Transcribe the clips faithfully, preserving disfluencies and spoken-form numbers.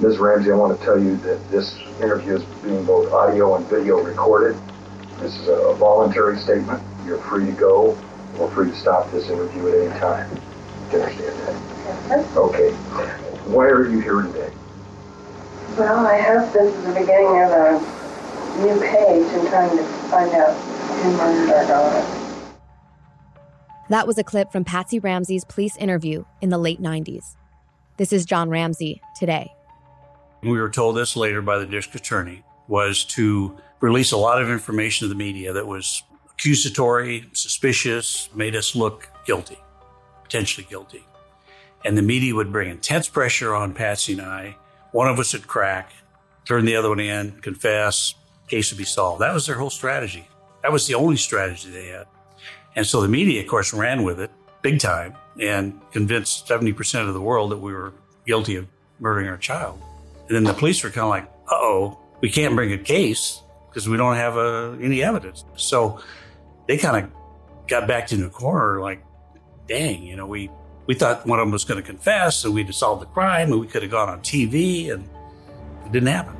Miz Ramsey, I want to tell you that this interview is being both audio and video recorded. This is a voluntary statement. You're free to go or free to stop this interview at any time. Do you understand that? Yes, sir. Okay. Why are you here today? Well, I have this is the beginning of a new page and trying to find out who murdered our daughter. That was a clip from Patsy Ramsey's police interview in the late nineties. This is John Ramsey today. We were told this later by the district attorney, was to release a lot of information to the media that was accusatory, suspicious, made us look guilty, potentially guilty. And the media would bring intense pressure on Patsy and I. One of us would crack, turn the other one in, confess, case would be solved. That was their whole strategy. That was the only strategy they had. And so the media, of course, ran with it big time and convinced seventy percent of the world that we were guilty of murdering our child. And then the police were kind of like, uh-oh, we can't bring a case because we don't have uh, any evidence. So they kind of got backed into a corner like, dang, you know, we, we thought one of them was going to confess and we'd have solved the crime and we could have gone on T V, and it didn't happen.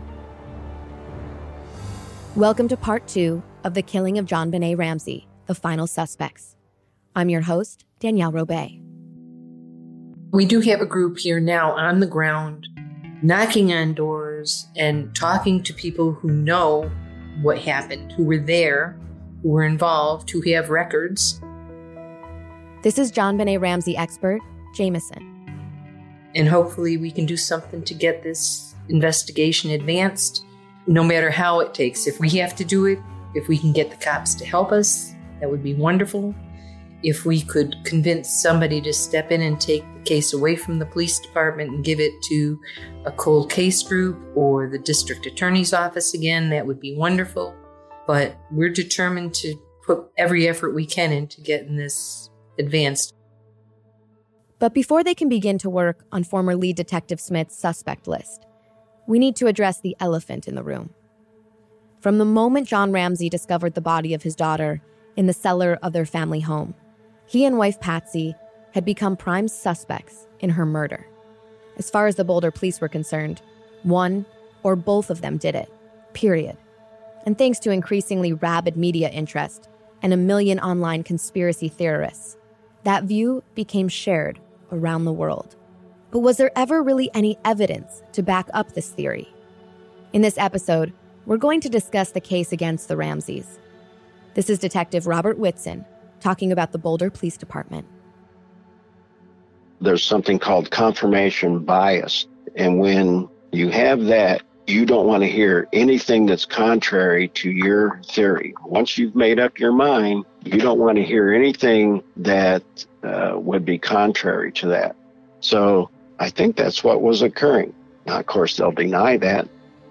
Welcome to part two of the killing of JonBenét Ramsey, the final suspects. I'm your host, Danielle Robay. We do have a group here now on the ground, knocking on doors and talking to people who know what happened, who were there, who were involved, who have records. This is JonBenét Ramsey expert, Jameson. And hopefully we can do something to get this investigation advanced, no matter how it takes. If we have to do it, if we can get the cops to help us, that would be wonderful. If we could convince somebody to step in and take the case away from the police department and give it to a cold case group or the district attorney's office again, that would be wonderful. But we're determined to put every effort we can into getting this advanced. But before they can begin to work on former lead detective Smith's suspect list, we need to address the elephant in the room. From the moment John Ramsey discovered the body of his daughter in the cellar of their family home, he and wife Patsy had become prime suspects in her murder. As far as the Boulder police were concerned, one or both of them did it, period. And thanks to increasingly rabid media interest and a million online conspiracy theorists, that view became shared around the world. But was there ever really any evidence to back up this theory? In this episode, we're going to discuss the case against the Ramseys. This is Detective Robert Whitson talking about the Boulder Police Department. There's something called confirmation bias. And when you have that, you don't want to hear anything that's contrary to your theory. Once you've made up your mind, you don't want to hear anything that uh, would be contrary to that. So I think that's what was occurring. Now, of course, they'll deny that.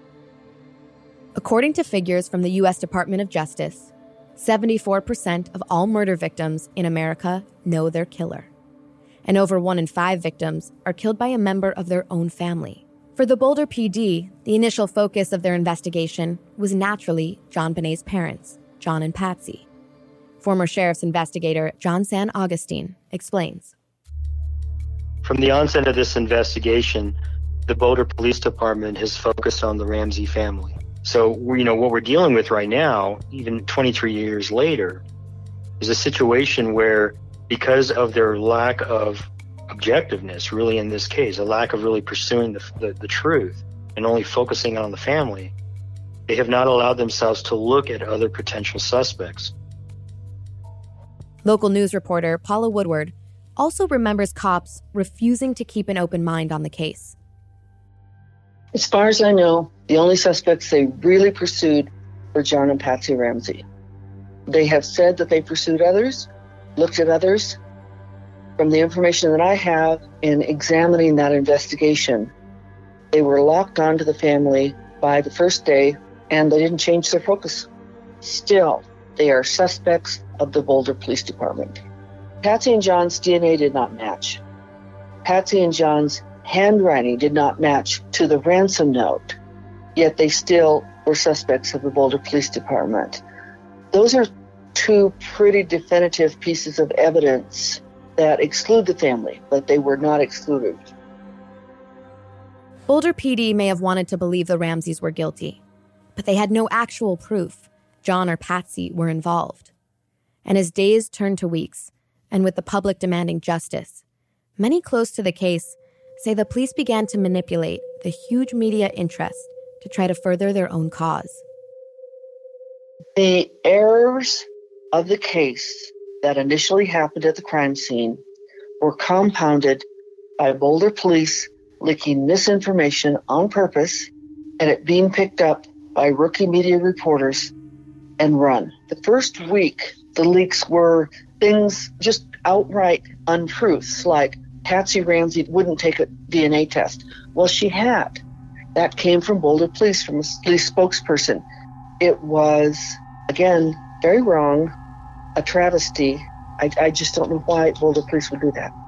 According to figures from the U S Department of Justice, seventy-four percent of all murder victims in America know their killer. And over one in five victims are killed by a member of their own family. For the Boulder P D, the initial focus of their investigation was naturally JonBenét's parents, John and Patsy. Former sheriff's investigator John San Augustine explains. From the onset of this investigation, the Boulder Police Department has focused on the Ramsey family. So, you know, what we're dealing with right now, even twenty-three years later, is a situation where, because of their lack of objectiveness, really in this case, a lack of really pursuing the, the, the truth and only focusing on the family, they have not allowed themselves to look at other potential suspects. Local news reporter Paula Woodward also remembers cops refusing to keep an open mind on the case. As far as I know, the only suspects they really pursued were John and Patsy Ramsey. They have said that they pursued others, looked at others. From the information that I have in examining that investigation, they were locked onto the family by the first day, and they didn't change their focus. Still, they are suspects of the Boulder Police Department. Patsy and John's D N A did not match. Patsy and John's handwriting did not match to the ransom note, yet they still were suspects of the Boulder Police Department. Those are two pretty definitive pieces of evidence that exclude the family, but they were not excluded. Boulder P D may have wanted to believe the Ramseys were guilty, but they had no actual proof John or Patsy were involved. And as days turned to weeks, and with the public demanding justice, many close to the case say the police began to manipulate the huge media interest to try to further their own cause. The errors of the case that initially happened at the crime scene were compounded by Boulder police leaking misinformation on purpose and it being picked up by rookie media reporters and run. The first week, the leaks were things just outright untruths, like Patsy Ramsey wouldn't take a D N A test. Well, she had. That came from Boulder Police, from a police spokesperson. It was, again, very wrong, a travesty. I, I just don't know why Boulder Police would do that.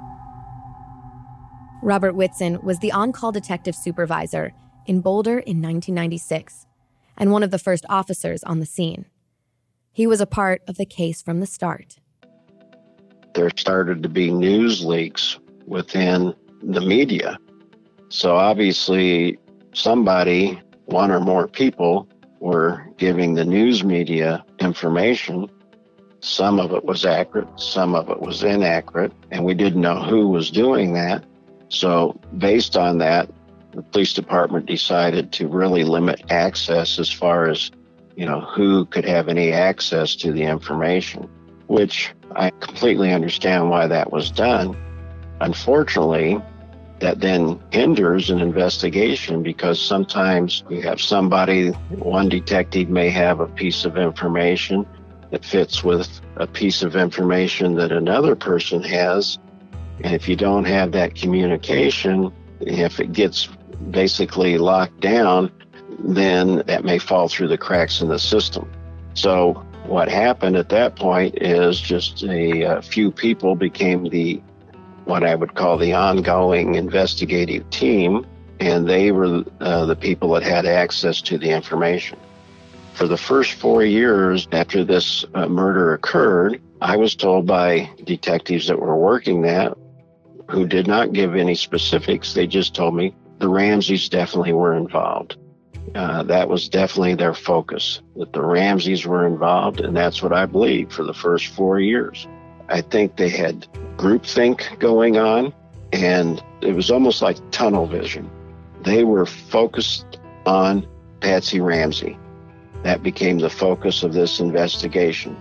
Robert Whitson was the on-call detective supervisor in Boulder in nineteen ninety-six and one of the first officers on the scene. He was a part of the case from the start. There started to be news leaks within the media. So obviously somebody, one or more people, were giving the news media information. Some of it was accurate, some of it was inaccurate, and we didn't know who was doing that. So based on that, the police department decided to really limit access as far as, you know, who could have any access to the information, which I completely understand why that was done. Unfortunately, that then hinders an investigation because sometimes you have somebody, one detective may have a piece of information that fits with a piece of information that another person has. And if you don't have that communication, if it gets basically locked down, then that may fall through the cracks in the system. So what happened at that point is just a, a few people became the, what I would call the ongoing investigative team, and they were uh, the people that had access to the information. For the first four years after this uh, murder occurred, I was told by detectives that were working that, who did not give any specifics, they just told me the Ramseys definitely were involved. Uh, that was definitely their focus, that the Ramseys were involved, and that's what I believed for the first four years. I think they had groupthink going on, and it was almost like tunnel vision. They were focused on Patsy Ramsey. That became the focus of this investigation.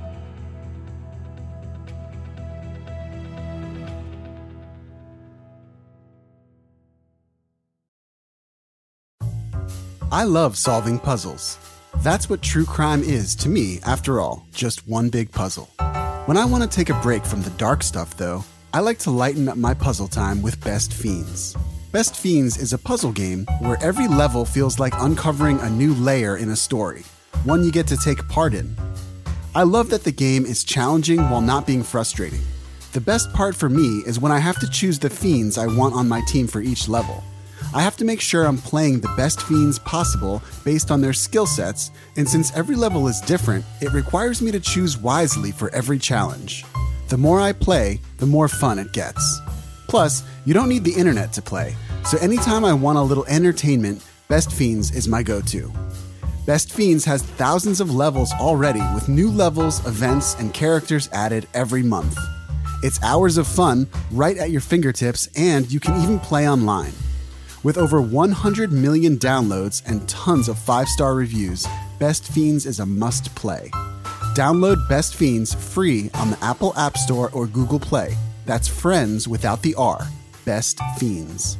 I love solving puzzles. That's what true crime is to me, after all, just one big puzzle. When I want to take a break from the dark stuff, though, I like to lighten up my puzzle time with Best Fiends. Best Fiends is a puzzle game where every level feels like uncovering a new layer in a story, one you get to take part in. I love that the game is challenging while not being frustrating. The best part for me is when I have to choose the fiends I want on my team for each level. I have to make sure I'm playing the best fiends possible based on their skill sets, and since every level is different, it requires me to choose wisely for every challenge. The more I play, the more fun it gets. Plus, you don't need the internet to play, so anytime I want a little entertainment, Best Fiends is my go-to. Best Fiends has thousands of levels already, with new levels, events, and characters added every month. It's hours of fun right at your fingertips, and you can even play online. With over one hundred million downloads and tons of five-star reviews, Best Fiends is a must-play. Download Best Fiends free on the Apple App Store or Google Play. That's friends without the R. Best Fiends.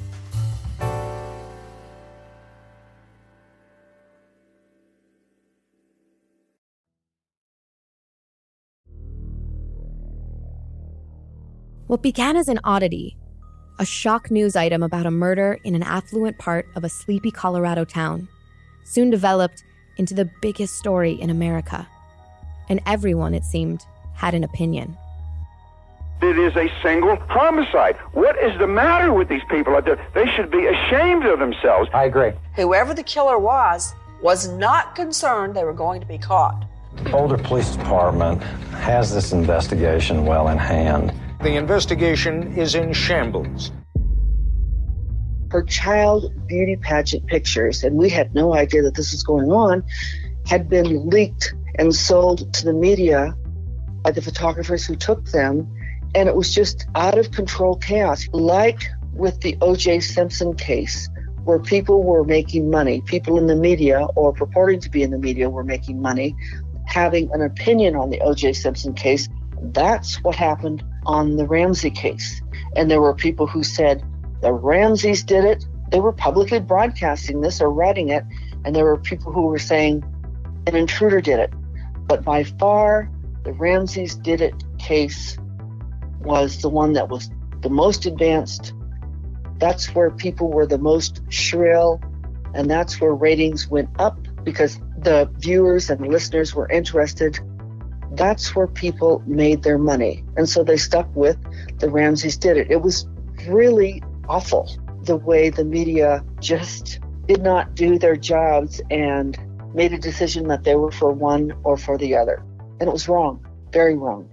What began as an oddity, a shock news item about a murder in an affluent part of a sleepy Colorado town, soon developed into the biggest story in America. And everyone, it seemed, had an opinion. It is a single homicide. What is the matter with these people? They should be ashamed of themselves. I agree. Whoever the killer was, was not concerned they were going to be caught. The Boulder Police Department has this investigation well in hand. The investigation is in shambles. her child beauty pageant pictures, and we had no idea that this was going on, had been leaked and sold to the media by the photographers who took them. And it was just out of control chaos, like with the O J Simpson case, where people were making money, people in the media or purporting to be in the media were making money, having an opinion on the O J Simpson case. That's what happened on the Ramsey case. And there were people who said the Ramseys did it. They were publicly broadcasting this or writing it. And there were people who were saying an intruder did it. But by far, the Ramseys did it case was the one that was the most advanced. That's where people were the most shrill, and that's where ratings went up because the viewers and the listeners were interested. That's where people made their money. And so they stuck with the Ramseys did it. It was really awful the way the media just did not do their jobs and made a decision that they were for one or for the other. And it was wrong, very wrong.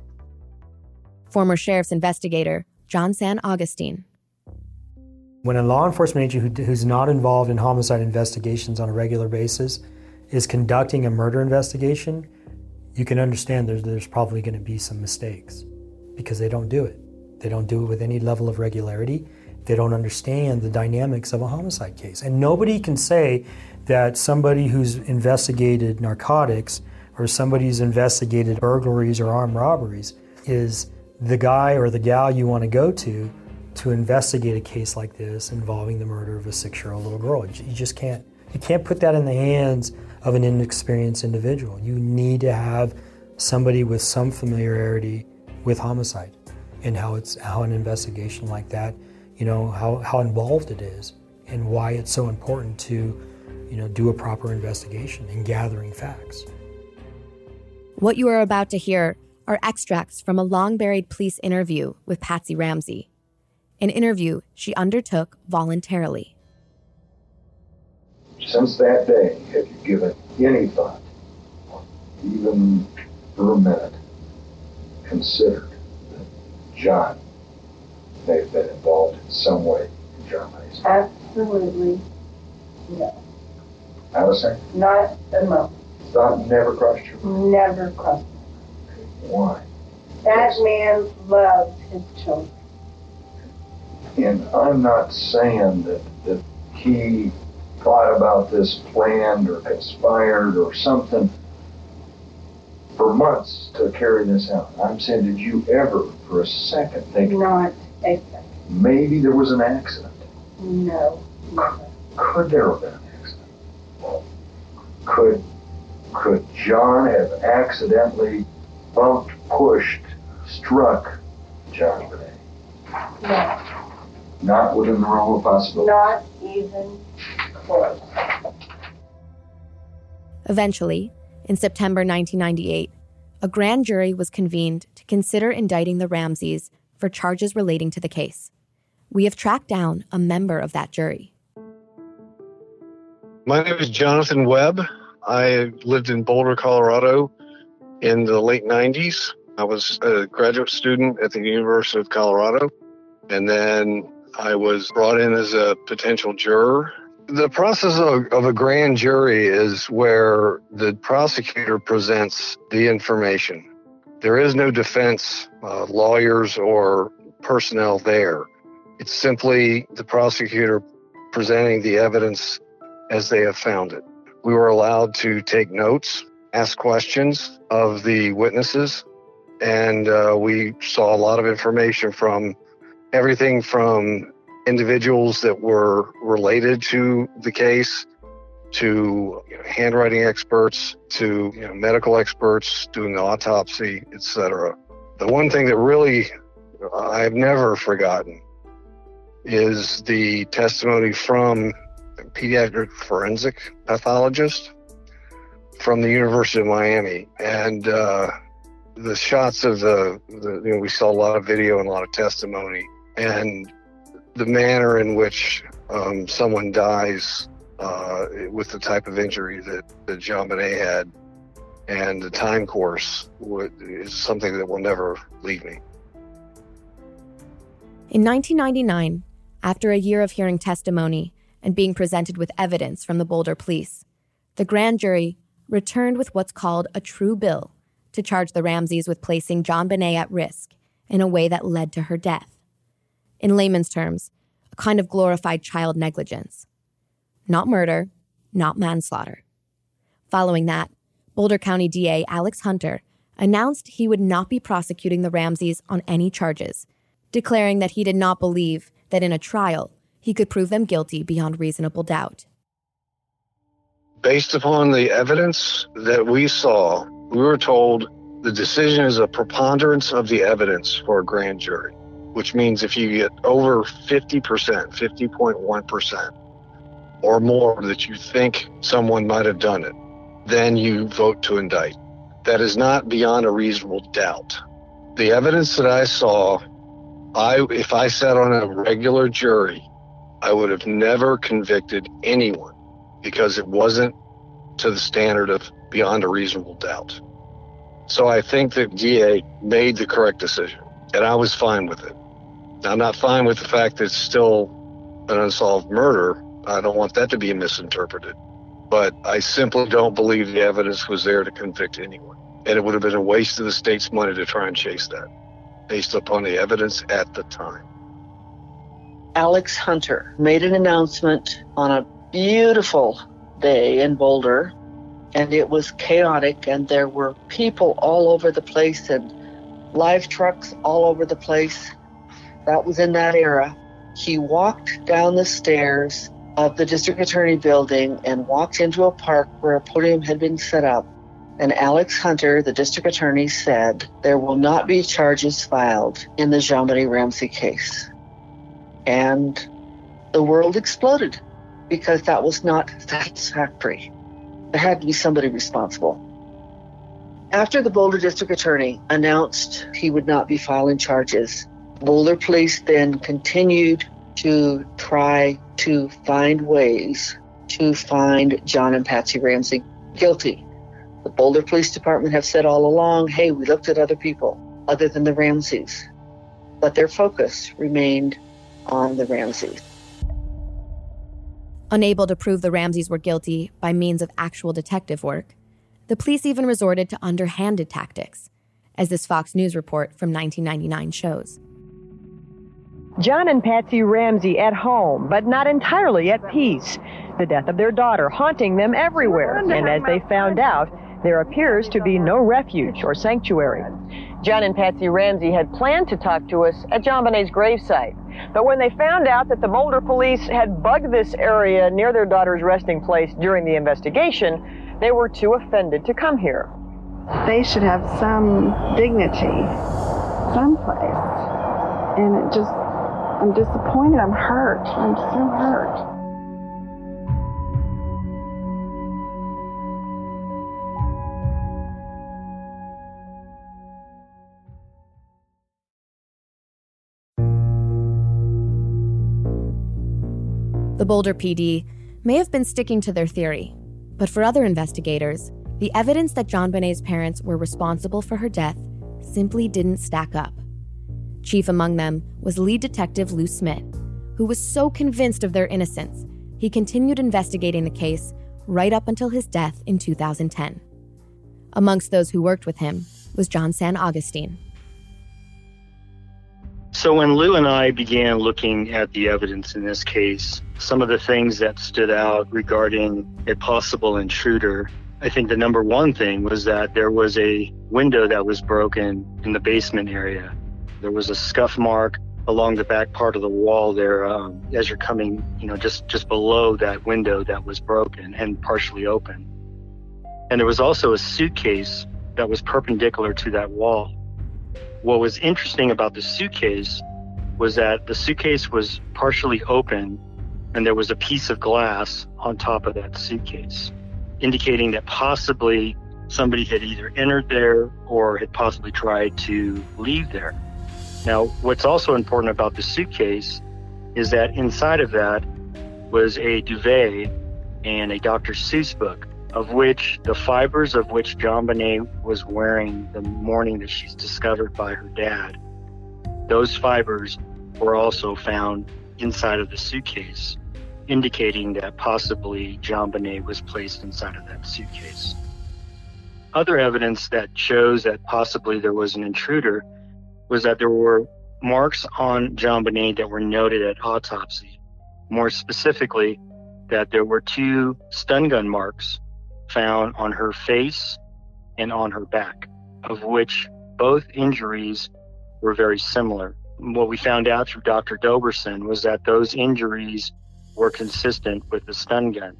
Former sheriff's investigator John San Augustine. When a law enforcement agent who, who's not involved in homicide investigations on a regular basis is conducting a murder investigation, you can understand there's, there's probably going to be some mistakes because they don't do it. They don't do it with any level of regularity. They don't understand the dynamics of a homicide case. And nobody can say that somebody who's investigated narcotics or somebody who's investigated burglaries or armed robberies is the guy or the gal you want to go to to investigate a case like this involving the murder of a six-year-old little girl. You just can't, you can't put that in the hands of an inexperienced individual. You need to have somebody with some familiarity with homicide and how it's, how an investigation like that, you know, how, how involved it is and why it's so important to, you know, do a proper investigation and gathering facts. What you are about to hear are extracts from a long-buried police interview with Patsy Ramsey, an interview she undertook voluntarily. Since that day, have you given any thought, even for a minute, considered that John may have been involved in some way in Germany's? Absolutely no. I was saying? Not a moment. Thought never crossed your mind? Never crossed. Why? That man loved his children. And I'm not saying that, that he thought about this planned or conspired or something for months to carry this out. I'm saying, did you ever for a second think not a second. Maybe there was an accident? No, never. Could there have been an accident? Could, could John have accidentally bumped, pushed, struck John Bonet? No. Not within the realm of possibility? Not even close. Eventually, in September nineteen ninety-eight, a grand jury was convened to consider indicting the Ramseys for charges relating to the case. We have tracked down a member of that jury. My name is Jonathan Webb. I lived in Boulder, Colorado in the late nineties. I was a graduate student at the University of Colorado, and then I was brought in as a potential juror. The process of, of a grand jury is where the prosecutor presents the information. There is no defense, uh, lawyers or personnel there. It's simply the prosecutor presenting the evidence as they have found it. We were allowed to take notes, ask questions of the witnesses, and uh, we saw a lot of information from everything from individuals that were related to the case to you know, handwriting experts to you know, medical experts doing the autopsy, et cetera. The one thing that really I've never forgotten is the testimony from a pediatric forensic pathologist from the University of Miami. And uh, the shots of the, the, you know, we saw a lot of video and a lot of testimony. And the manner in which um, someone dies uh, with the type of injury that, that John Bonet had and the time course would, is something that will never leave me. In nineteen ninety-nine, After a year of hearing testimony and being presented with evidence from the Boulder police, the grand jury returned with what's called a true bill to charge the Ramseys with placing JonBenét at risk in a way that led to her death. In layman's terms, a kind of glorified child negligence. Not murder, not manslaughter. Following that, Boulder County D A Alex Hunter announced he would not be prosecuting the Ramseys on any charges, declaring that he did not believe that in a trial he could prove them guilty beyond reasonable doubt. Based upon the evidence that we saw, we were told the decision is a preponderance of the evidence for a grand jury, which means if you get over fifty percent, fifty point one percent or more that you think someone might have done it, then you vote to indict. That is not beyond a reasonable doubt. The evidence that I saw, I if I sat on a regular jury, I would have never convicted anyone because it wasn't to the standard of beyond a reasonable doubt. So I think that D A made the correct decision, and I was fine with it. I'm not fine with the fact that it's still an unsolved murder. I don't want that to be misinterpreted. But I simply don't believe the evidence was there to convict anyone. And it would have been a waste of the state's money to try and chase that, based upon the evidence at the time. Alex Hunter made an announcement on a beautiful day in Boulder, and it was chaotic, and there were people all over the place and live trucks all over the place. That was in that era. He walked down the stairs of the district attorney building and walked into a park where a podium had been set up. And Alex Hunter, the district attorney, said there will not be charges filed in the JonBenét Ramsey case. And the world exploded because that was not satisfactory. There had to be somebody responsible. After the Boulder district attorney announced he would not be filing charges, Boulder police then continued to try to find ways to find John and Patsy Ramsey guilty. The Boulder Police Department have said all along, hey, we looked at other people other than the Ramseys. But their focus remained on the Ramseys. Unable to prove the Ramseys were guilty by means of actual detective work, the police even resorted to underhanded tactics, as this Fox News report from nineteen ninety-nine shows. John and Patsy Ramsey at home, but not entirely at peace. The death of their daughter haunting them everywhere, and as they found out, there appears to be no refuge or sanctuary. John and Patsy Ramsey had planned to talk to us at JonBenét's gravesite, but when they found out that the Boulder police had bugged this area near their daughter's resting place during the investigation, they were too offended to come here. They should have some dignity, someplace, and it just, I'm disappointed, I'm hurt, I'm so hurt. The Boulder P D may have been sticking to their theory, but for other investigators, the evidence that JonBenét's parents were responsible for her death simply didn't stack up. Chief among them was lead detective Lou Smith, who was so convinced of their innocence, he continued investigating the case right up until his death in two thousand ten. Amongst those who worked with him was John San Augustine. So when Lou and I began looking at the evidence in this case, some of the things that stood out regarding a possible intruder, I think the number one thing was that there was a window that was broken in the basement area. There was a scuff mark along the back part of the wall there um, as you're coming, you know, just, just below that window that was broken and partially open. And there was also a suitcase that was perpendicular to that wall. What was interesting about the suitcase was that the suitcase was partially open and there was a piece of glass on top of that suitcase, indicating that possibly somebody had either entered there or had possibly tried to leave there. Now, what's also important about the suitcase is that inside of that was a duvet and a Doctor Seuss book, of which the fibers of which JonBenét was wearing the morning that she's discovered by her dad, those fibers were also found inside of the suitcase, indicating that possibly JonBenet was placed inside of that suitcase. Other evidence that shows that possibly there was an intruder was that there were marks on JonBenet that were noted at autopsy. More specifically, that there were two stun gun marks found on her face and on her back, of which both injuries were very similar. What we found out through Doctor Doberson was that those injuries were consistent with the stun gun.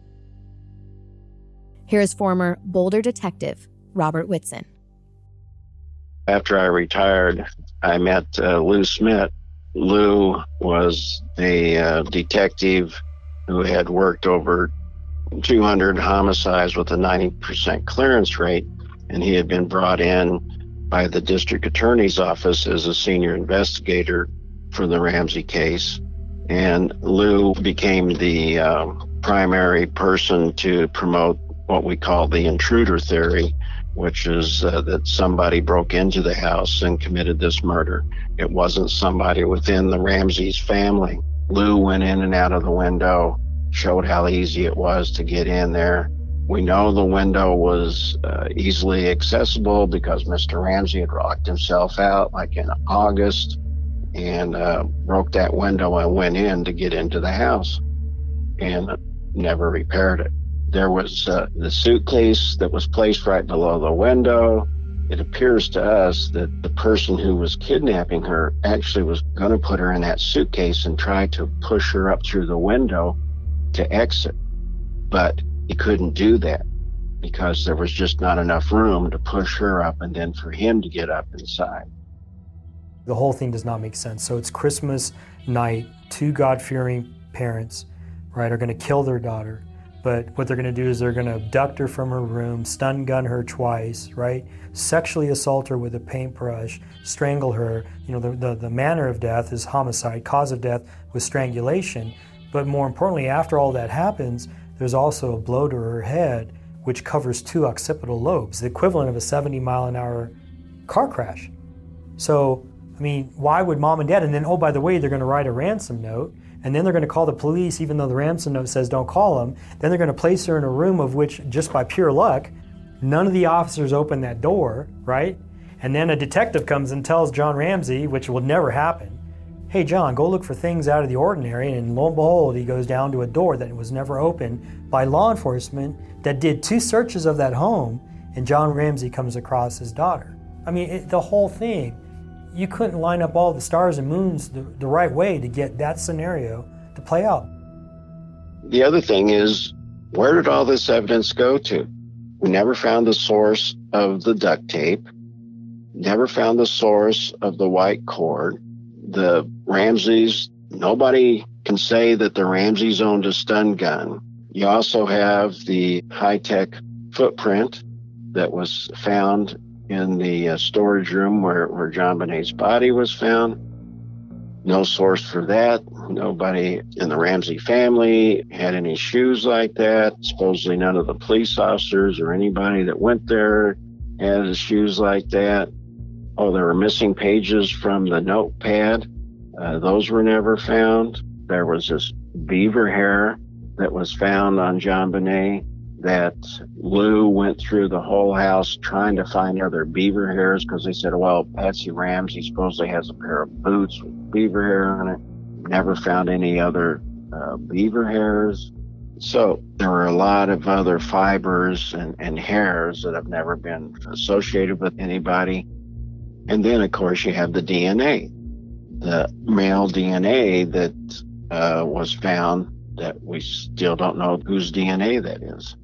Here's former Boulder detective Robert Whitson. After I retired, I met uh, Lou Smith. Lou was a uh, detective who had worked over two hundred homicides with a ninety percent clearance rate, and he had been brought in by the district attorney's office as a senior investigator for the Ramsey case. And Lou became the uh, primary person to promote what we call the intruder theory, which is uh, that somebody broke into the house and committed this murder. It wasn't somebody within the Ramsey's family. Lou went in and out of the window, showed how easy it was to get in there. We know the window was uh, easily accessible because Mister Ramsey had locked himself out like in August and uh, broke that window and went in to get into the house and never repaired it. There was uh, the suitcase that was placed right below the window. It appears to us that the person who was kidnapping her actually was going to put her in that suitcase and try to push her up through the window to exit. But he couldn't do that because there was just not enough room to push her up and then for him to get up inside. The whole thing does not make sense. So it's Christmas night, two God-fearing parents, right, are going to kill their daughter. But what they're going to do is they're going to abduct her from her room, stun gun her twice, right? Sexually assault her with a paintbrush, strangle her. You know, the, the, the manner of death is homicide. Cause of death was strangulation. But more importantly, after all that happens, there's also a blow to her head, which covers two occipital lobes, the equivalent of a seventy mile an hour car crash. So, I mean, why would mom and dad, and then, oh, by the way, they're going to write a ransom note, and then they're going to call the police, even though the ransom note says don't call them. Then they're going to place her in a room of which, just by pure luck, none of the officers open that door, right? And then a detective comes and tells John Ramsey, which will never happen, hey, John, go look for things out of the ordinary. And lo and behold, he goes down to a door that was never opened by law enforcement that did two searches of that home, and John Ramsey comes across his daughter. I mean, it, the whole thing, you couldn't line up all the stars and moons the, the right way to get that scenario to play out. The other thing is, where did all this evidence go to? We never found the source of the duct tape, never found the source of the white cord. The Ramseys, nobody can say that the Ramseys owned a stun gun. You also have the high-tech footprint that was found in the uh, storage room where, where JonBenet's body was found. No source for that. Nobody in the Ramsey family had any shoes like that. Supposedly none of the police officers or anybody that went there had shoes like that. Oh, there were missing pages from the notepad. Uh, those were never found. There was this beaver hair that was found on JonBenet that Lou went through the whole house trying to find other beaver hairs because they said, well, Patsy Ramsey supposedly has a pair of boots with beaver hair on it. Never found any other uh, beaver hairs. So there were a lot of other fibers and, and hairs that have never been associated with anybody. And then, of course, you have the D N A, the male D N A that uh, was found that we still don't know whose D N A that is.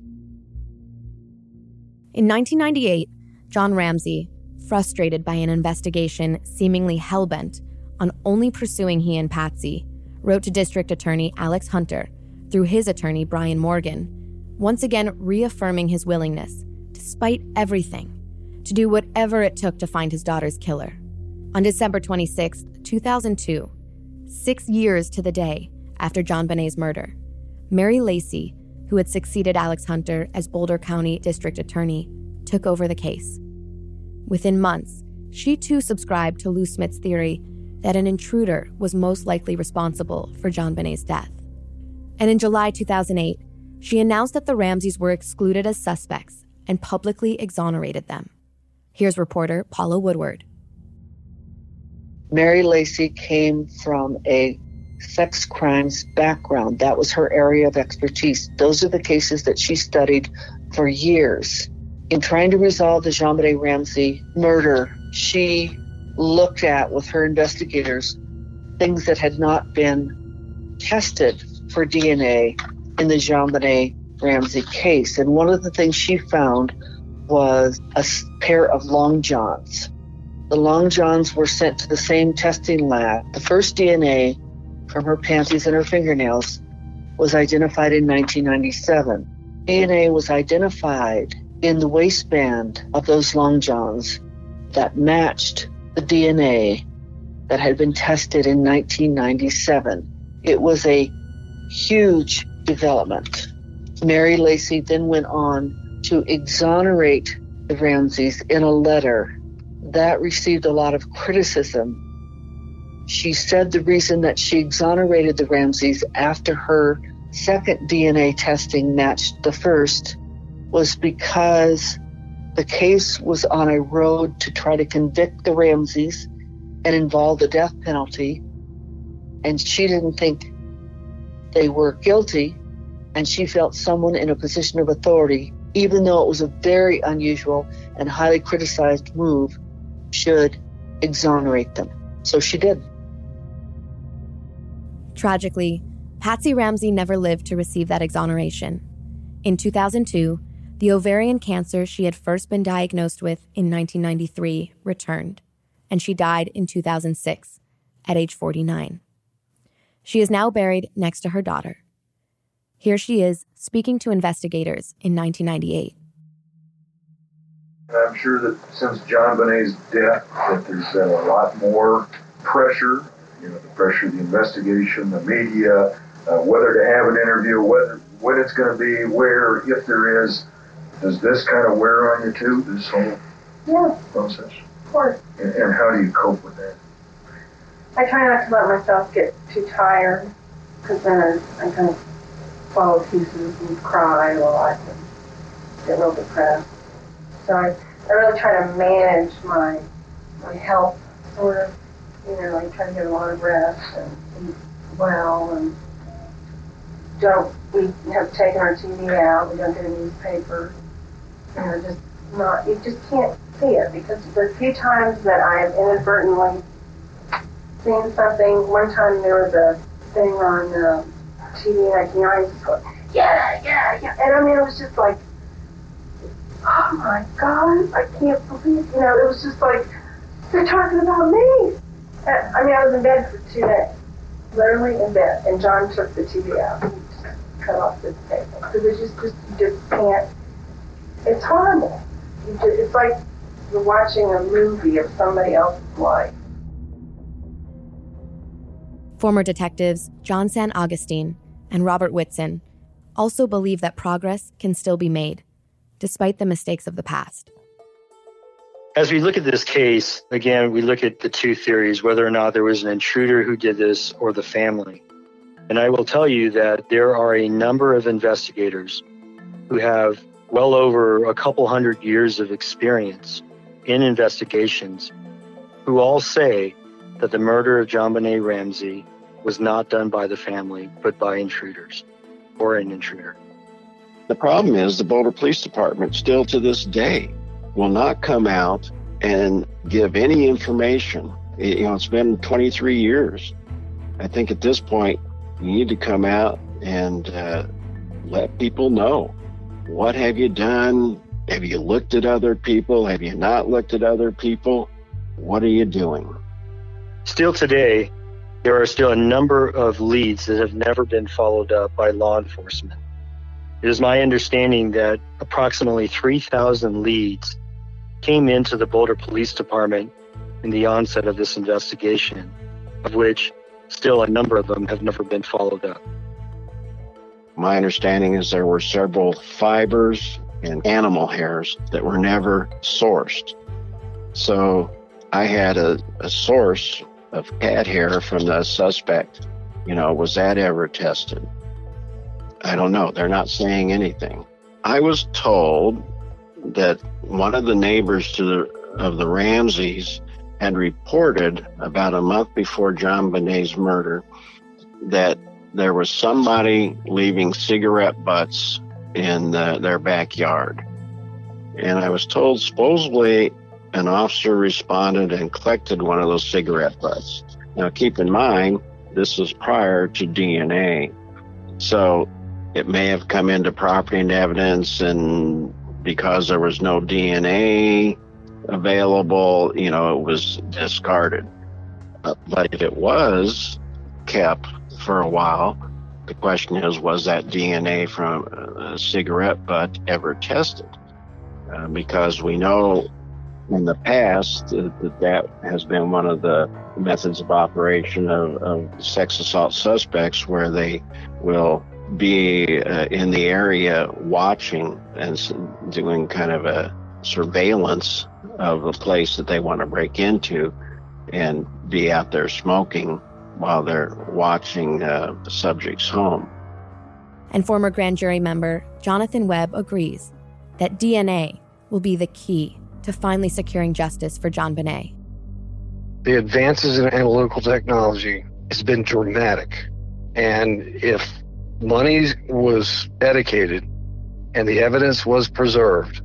In nineteen ninety-eight, John Ramsey, frustrated by an investigation seemingly hell-bent on only pursuing he and Patsy, wrote to District Attorney Alex Hunter through his attorney Brian Morgan, once again reaffirming his willingness, despite everything, to do whatever it took to find his daughter's killer. On December twenty-sixth, two thousand two, six years to the day after JonBenet's murder, Mary Lacey, who had succeeded Alex Hunter as Boulder County District Attorney, took over the case. Within months, she too subscribed to Lou Smith's theory that an intruder was most likely responsible for JonBenét's death. And in July two thousand eight, she announced that the Ramseys were excluded as suspects and publicly exonerated them. Here's reporter Paula Woodward. Mary Lacy came from a sex crimes background. That was her area of expertise. Those are the cases that she studied for years. In trying to resolve the JonBenét Ramsey murder, she looked at, with her investigators, things that had not been tested for D N A in the JonBenét Ramsey case. And one of the things she found was a pair of long johns. The long johns were sent to the same testing lab. The first D N A from her panties and her fingernails was identified in nineteen ninety-seven. D N A was identified in the waistband of those long johns that matched the D N A that had been tested in nineteen ninety-seven. It was a huge development. Mary Lacy then went on to exonerate the Ramseys in a letter that received a lot of criticism. She said the reason that she exonerated the Ramseys after her second D N A testing matched the first was because the case was on a road to try to convict the Ramseys and involve the death penalty, and she didn't think they were guilty, and she felt someone in a position of authority, even though it was a very unusual and highly criticized move, should exonerate them. So she did. Tragically, Patsy Ramsey never lived to receive that exoneration. In two thousand two, the ovarian cancer she had first been diagnosed with in nineteen ninety-three returned, and she died in two thousand six at age forty-nine. She is now buried next to her daughter. Here she is speaking to investigators in nineteen ninety-eight. I'm sure that since JonBenét's death, that there's been a lot more pressure, you know, the pressure of the investigation, the media, uh, whether to have an interview, whether, when it's going to be, where, if there is. Does this kind of wear on you too, this whole Yeah, process? of course. And, and how do you cope with that? I try not to let myself get too tired, because then I kind of follow pieces and cry a lot and get real depressed. So I, I really try to manage my my health, sort of. You know, I try to get a lot of rest and eat well, and don't, we have taken our T V out, we don't get a newspaper. You know, just not, you just can't see it, because the few times that I have inadvertently seen something, one time there was a thing on uh, T V, and I, you know, I just go, yeah, yeah, yeah, and I mean, it was just like, oh my God, I can't believe, you know, it was just like, they're talking about me. And, I mean, I was in bed for two days, literally in bed, and John took the T V out, and just cut off the cable, because it's just, just, you just can't, it's horrible. You just, it's like you're watching a movie of somebody else's life. Former detectives John San Augustine and Robert Whitson also believe that progress can still be made, despite the mistakes of the past. As we look at this case, again, we look at the two theories, whether or not there was an intruder who did this or the family. And I will tell you that there are a number of investigators who have well over a couple hundred years of experience in investigations who all say that the murder of JonBenét Ramsey was not done by the family, but by intruders or an intruder. The problem is the Boulder Police Department still to this day will not come out and give any information. You know, it's been twenty-three years. I think at this point, you need to come out and uh, let people know. What have you done? Have you looked at other people? Have you not looked at other people? What are you doing? Still today, there are still a number of leads that have never been followed up by law enforcement. It is my understanding that approximately three thousand leads came into the Boulder Police Department in the onset of this investigation, of which still a number of them have never been followed up. My understanding is there were several fibers and animal hairs that were never sourced. So I had a, a source of cat hair from the suspect, you know, was that ever tested? I don't know. They're not saying anything. I was told that one of the neighbors to the, of the Ramseys had reported about a month before JonBenet's murder that there was somebody leaving cigarette butts in the, their backyard. And I was told supposedly an officer responded and collected one of those cigarette butts. Now, keep in mind, this was prior to D N A. So it may have come into property and evidence, and because there was no D N A available, you know, it was discarded. Uh, but if it was kept for a while, the question is, was that D N A from a cigarette butt ever tested? Uh, because we know in the past that, that that has been one of the methods of operation of, of sex assault suspects, where they will be uh, in the area watching and doing kind of a surveillance of the place that they want to break into, and be out there smoking while they're watching uh, the subject's home. And former grand jury member Jonathan Webb agrees that D N A will be the key to finally securing justice for JonBenet. The advances in analytical technology has been dramatic. And if money was dedicated and the evidence was preserved,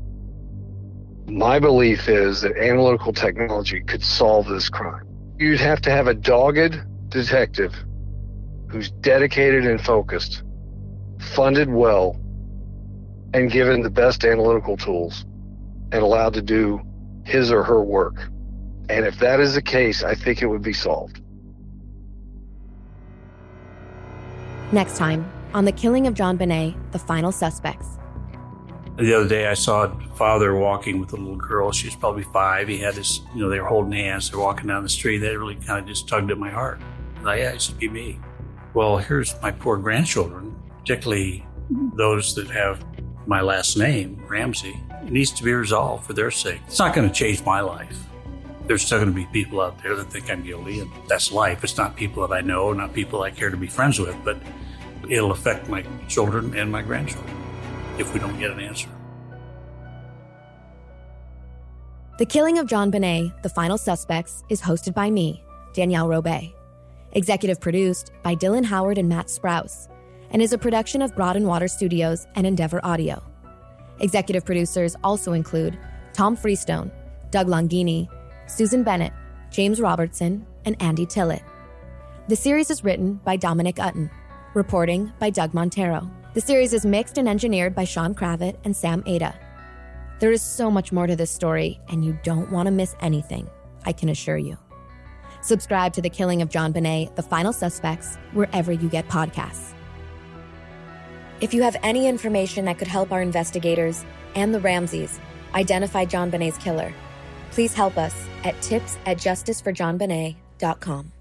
my belief is that analytical technology could solve this crime. You'd have to have a dogged detective who's dedicated and focused, funded well, and given the best analytical tools and allowed to do his or her work. And if that is the case, I think it would be solved. Next time on The Killing of JonBenet, The Final Suspects. The other day I saw a father walking with a little girl. She was probably five. He had this, you know, they were holding hands. They're walking down the street. That really kind of just tugged at my heart. Like, yeah, it should be me. Well, here's my poor grandchildren, particularly those that have my last name, Ramsey. It needs to be resolved for their sake. It's not going to change my life. There's still going to be people out there that think I'm guilty, and that's life. It's not people that I know, not people I care to be friends with, but it'll affect my children and my grandchildren if we don't get an answer. The Killing of JonBenet, The Final Suspects, is hosted by me, Danielle Robay. Executive produced by Dylan Howard and Matt Sprouse, and is a production of Broad and Water Studios and Endeavor Audio. Executive producers also include Tom Freestone, Doug Longini, Susan Bennett, James Robertson, and Andy Tillett. The series is written by Dominic Utton. Reporting by Doug Montero. The series is mixed and engineered by Sean Kravitz and Sam Ada. There is so much more to this story, and you don't want to miss anything, I can assure you. Subscribe to The Killing of JonBenet, The Final Suspects, wherever you get podcasts. If you have any information that could help our investigators and the Ramseys identify JonBenet's killer, please help us at tips at justice for jon benet dot com.